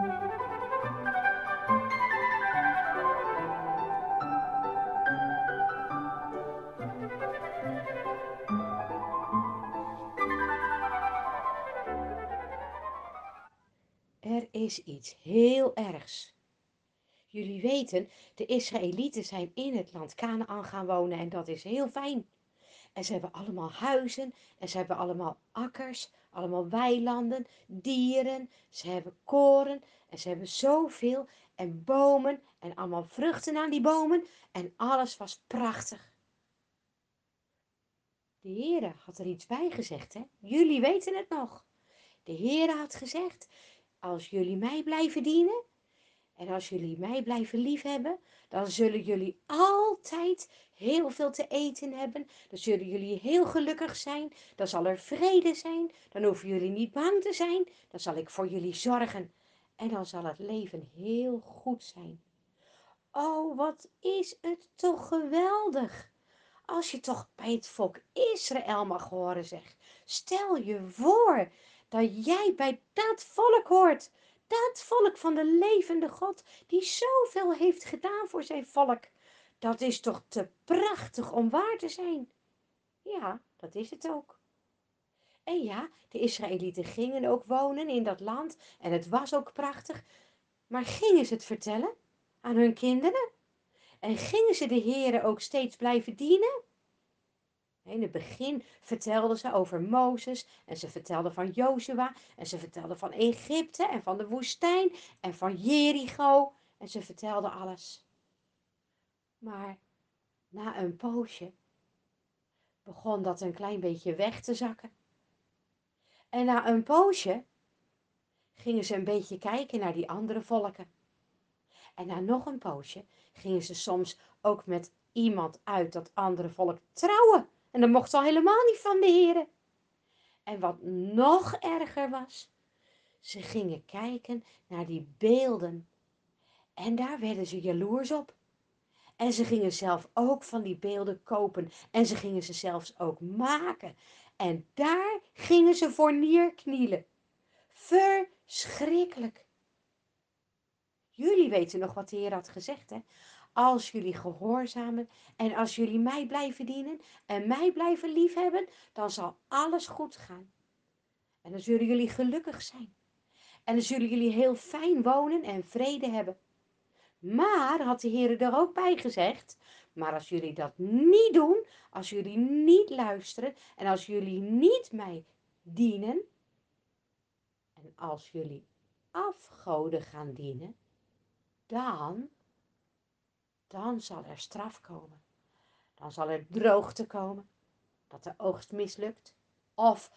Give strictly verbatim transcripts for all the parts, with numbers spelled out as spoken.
Er is iets heel ergs. Jullie weten, de Israëlieten zijn in het land Kanaan gaan wonen en dat is heel fijn. En ze hebben allemaal huizen en ze hebben allemaal akkers, allemaal weilanden, dieren. Ze hebben koren en ze hebben zoveel en bomen en allemaal vruchten aan die bomen en alles was prachtig. De Heere had er iets bij gezegd, hè? Jullie weten het nog. De Heere had gezegd, als jullie mij blijven dienen en als jullie mij blijven liefhebben, dan zullen jullie altijd heel veel te eten hebben. Dan zullen jullie heel gelukkig zijn. Dan zal er vrede zijn. Dan hoeven jullie niet bang te zijn. Dan zal ik voor jullie zorgen. En dan zal het leven heel goed zijn. Oh, wat is het toch geweldig. Als je toch bij het volk Israël mag horen, zeg. Stel je voor dat jij bij dat volk hoort. Dat volk van de levende God, die zoveel heeft gedaan voor zijn volk. Dat is toch te prachtig om waar te zijn? Ja, dat is het ook. En ja, de Israëlieten gingen ook wonen in dat land en het was ook prachtig. Maar gingen ze het vertellen aan hun kinderen? En gingen ze de Heere ook steeds blijven dienen? In het begin vertelden ze over Mozes en ze vertelden van Jozua en ze vertelden van Egypte en van de woestijn en van Jericho en ze vertelden alles. Maar na een poosje begon dat een klein beetje weg te zakken. En na een poosje gingen ze een beetje kijken naar die andere volken. En na nog een poosje gingen ze soms ook met iemand uit dat andere volk trouwen. En dat mocht al helemaal niet van de Heere. En wat nog erger was, ze gingen kijken naar die beelden. En daar werden ze jaloers op. En ze gingen zelf ook van die beelden kopen. En ze gingen ze zelfs ook maken. En daar gingen ze voor neerknielen. Verschrikkelijk. Jullie weten nog wat de Heer had gezegd, hè? Als jullie gehoorzamen en als jullie mij blijven dienen en mij blijven liefhebben, dan zal alles goed gaan. En dan zullen jullie gelukkig zijn. En dan zullen jullie heel fijn wonen en vrede hebben. Maar, had de Heer er ook bij gezegd, maar als jullie dat niet doen, als jullie niet luisteren en als jullie niet mij dienen en als jullie afgoden gaan dienen, dan, dan zal er straf komen. Dan zal er droogte komen, dat de oogst mislukt. Of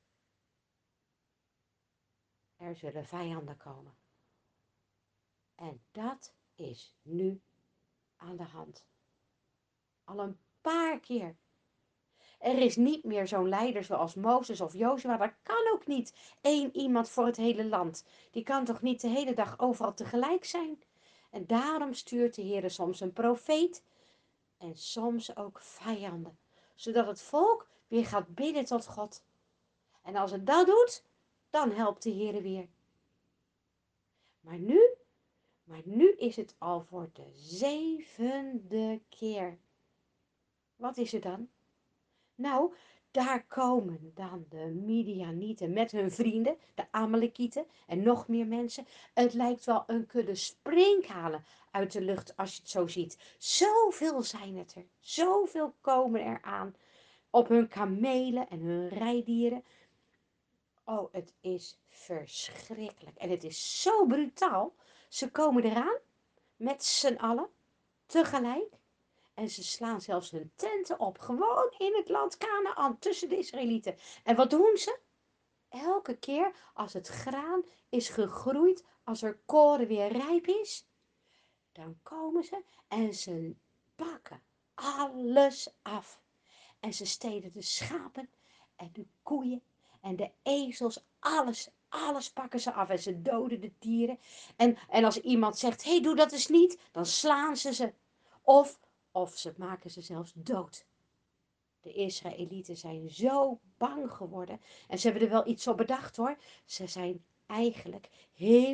er zullen vijanden komen. En dat is nu aan de hand. Al een paar keer. Er is niet meer zo'n leider zoals Mozes of Jozua. Dat kan ook niet. Eén iemand voor het hele land. Die kan toch niet de hele dag overal tegelijk zijn? En daarom stuurt de Heer soms een profeet en soms ook vijanden. Zodat het volk weer gaat bidden tot God. En als het dat doet, dan helpt de Heer weer. Maar nu, maar nu is het al voor de zevende keer. Wat is er dan? Nou, daar komen dan de Midianieten met hun vrienden, de Amalekieten en nog meer mensen. Het lijkt wel een kudde sprinkhanen uit de lucht als je het zo ziet. Zoveel zijn het er, zoveel komen er aan op hun kamelen en hun rijdieren. Oh, het is verschrikkelijk en het is zo brutaal. Ze komen eraan met z'n allen tegelijk. En ze slaan zelfs hun tenten op, gewoon in het land Kanaan, tussen de Israëlieten. En wat doen ze? Elke keer als het graan is gegroeid, als er koren weer rijp is, dan komen ze en ze pakken alles af. En ze stelen de schapen en de koeien en de ezels, alles, alles pakken ze af. En ze doden de dieren. En, en als iemand zegt, hé, hey, doe dat eens niet, dan slaan ze ze. Of of ze maken ze zelfs dood. De Israëlieten zijn zo bang geworden. En ze hebben er wel iets op bedacht hoor. Ze zijn eigenlijk heel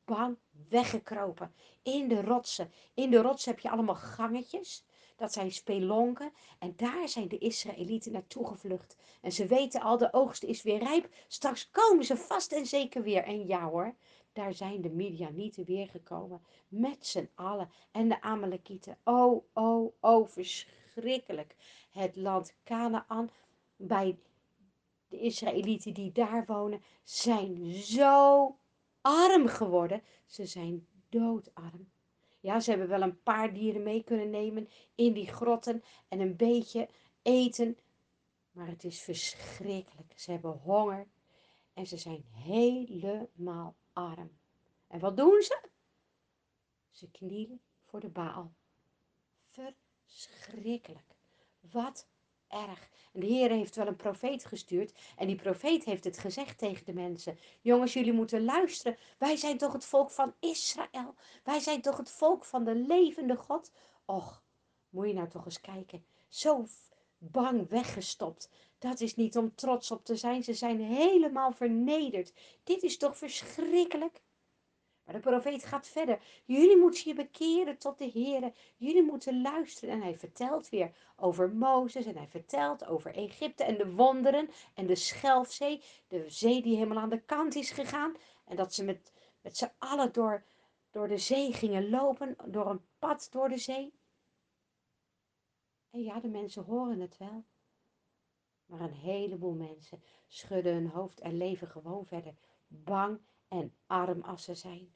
bang weggekropen. In de rotsen. In de rotsen heb je allemaal gangetjes. Dat zijn spelonken. En daar zijn de Israëlieten naartoe gevlucht. En ze weten al, de oogst is weer rijp. Straks komen ze vast en zeker weer. En ja hoor, daar zijn de Midianieten weer gekomen. Met z'n allen. En de Amalekieten. Oh, oh, oh, verschrikkelijk. Het land Kanaan bij de Israëlieten die daar wonen, zijn zo arm geworden. Ze zijn doodarm. Ja, ze hebben wel een paar dieren mee kunnen nemen in die grotten en een beetje eten. Maar het is verschrikkelijk. Ze hebben honger en ze zijn helemaal arm. En wat doen ze? Ze knielen voor de Baal. Verschrikkelijk. Wat erg. En de Heer heeft wel een profeet gestuurd. En die profeet heeft het gezegd tegen de mensen. Jongens, jullie moeten luisteren. Wij zijn toch het volk van Israël. Wij zijn toch het volk van de levende God. Och, moet je nou toch eens kijken. Zo bang weggestopt. Dat is niet om trots op te zijn. Ze zijn helemaal vernederd. Dit is toch verschrikkelijk. Maar de profeet gaat verder. Jullie moeten je bekeren tot de Heere. Jullie moeten luisteren. En hij vertelt weer over Mozes. En hij vertelt over Egypte en de wonderen. En de Schelfzee. De zee die helemaal aan de kant is gegaan. En dat ze met, met z'n allen door, door de zee gingen lopen. Door een pad door de zee. En ja, de mensen horen het wel. Maar een heleboel mensen schudden hun hoofd en leven gewoon verder. Bang en arm als ze zijn.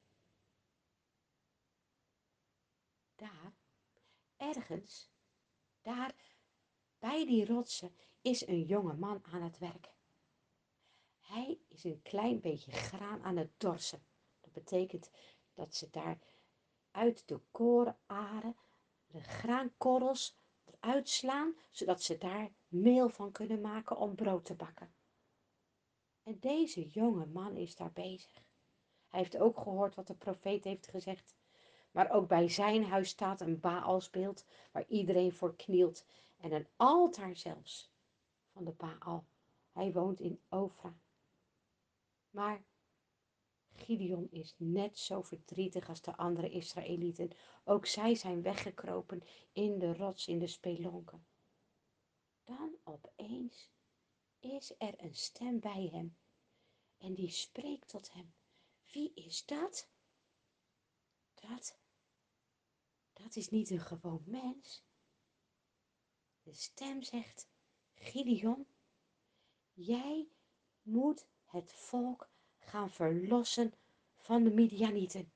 Daar, ergens, daar bij die rotsen is een jonge man aan het werk. Hij is een klein beetje graan aan het dorsen. Dat betekent dat ze daar uit de korenaren de graankorrels eruit slaan, zodat ze daar meel van kunnen maken om brood te bakken. En deze jonge man is daar bezig. Hij heeft ook gehoord wat de profeet heeft gezegd. Maar ook bij zijn huis staat een Baalsbeeld waar iedereen voor knielt. En een altaar zelfs van de Baal. Hij woont in Ofra. Maar Gideon is net zo verdrietig als de andere Israëlieten. Ook zij zijn weggekropen in de rots, in de spelonken. Dan opeens is er een stem bij hem. En die spreekt tot hem. Wie is dat? Dat, dat is niet een gewoon mens. De stem zegt, Gideon, jij moet het volk gaan verlossen van de Midianieten.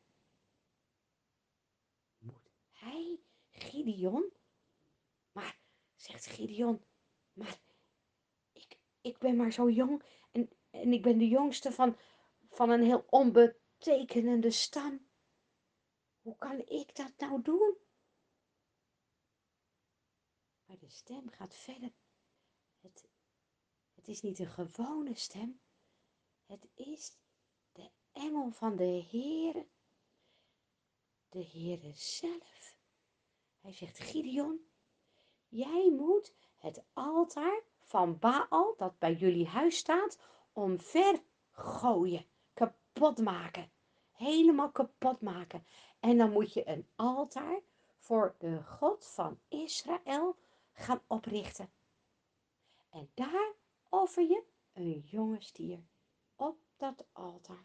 Moet hij, Gideon? Maar, zegt Gideon, maar ik, ik ben maar zo jong en, en ik ben de jongste van, van een heel onbetekenende stam. Hoe kan ik dat nou doen? Maar de stem gaat verder. Het, het is niet een gewone stem. Het is de engel van de Heere. De Heere zelf. Hij zegt, Gideon, jij moet het altaar van Baal, dat bij jullie huis staat, omver gooien, kapot maken. Helemaal kapot maken. En dan moet je een altaar voor de God van Israël gaan oprichten. En daar offer je een jonge stier op dat altaar.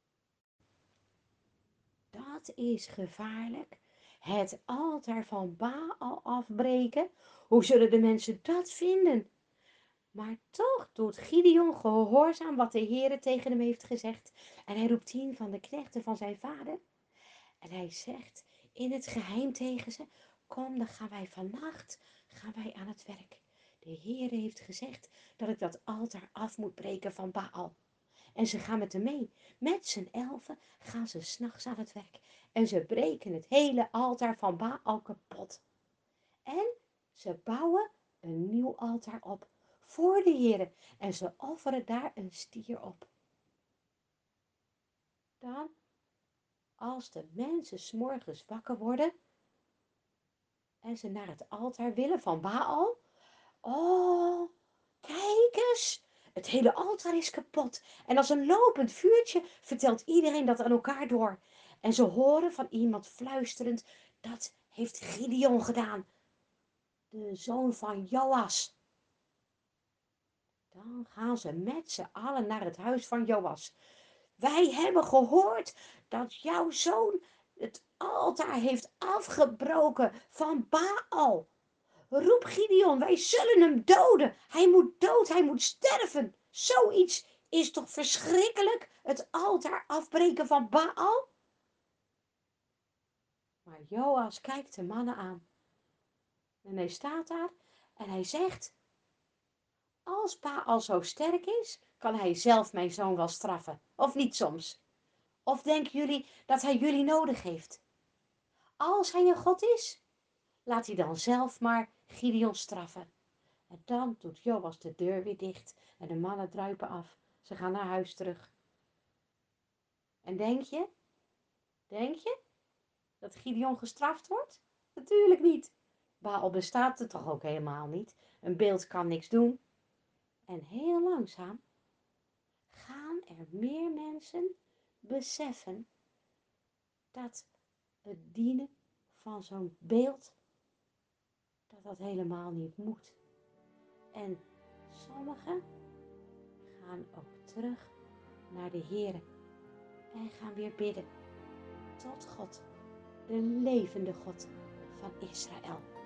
Dat is gevaarlijk. Het altaar van Baal afbreken. Hoe zullen de mensen dat vinden? Maar toch doet Gideon gehoorzaam wat de Heere tegen hem heeft gezegd. En hij roept tien van de knechten van zijn vader. En hij zegt in het geheim tegen ze, kom, dan gaan wij vannacht gaan wij aan het werk. De Heere heeft gezegd dat ik dat altaar af moet breken van Baal. En ze gaan met hem mee. Met z'n elfen gaan ze 's nachts aan het werk. En ze breken het hele altaar van Baal kapot. En ze bouwen een nieuw altaar op voor de Heere. En ze offeren daar een stier op. Dan, als de mensen 's morgens wakker worden en ze naar het altaar willen van Baal. Oh, kijk eens, Het hele altaar is kapot. En als een lopend vuurtje vertelt iedereen dat aan elkaar door. En ze horen van iemand fluisterend, dat heeft Gideon gedaan, de zoon van Joas. Dan gaan ze met z'n allen naar het huis van Joas. Wij hebben gehoord dat jouw zoon het altaar heeft afgebroken van Baal. Roep Gideon, wij zullen hem doden. Hij moet dood, hij moet sterven. Zoiets is toch verschrikkelijk, het altaar afbreken van Baal? Maar Joas kijkt de mannen aan. En hij staat daar en hij zegt, als Baal zo sterk is, kan hij zelf mijn zoon wel straffen. Of niet soms? Of denken jullie dat hij jullie nodig heeft? Als hij een god is, laat hij dan zelf maar Gideon straffen. En dan doet Joas de deur weer dicht en de mannen druipen af. Ze gaan naar huis terug. En denk je, denk je dat Gideon gestraft wordt? Natuurlijk niet. Baal bestaat er toch ook helemaal niet. Een beeld kan niks doen. En heel langzaam gaan er meer mensen beseffen dat het dienen van zo'n beeld, dat dat helemaal niet moet. En sommigen gaan ook terug naar de Heere en gaan weer bidden tot God, de levende God van Israël.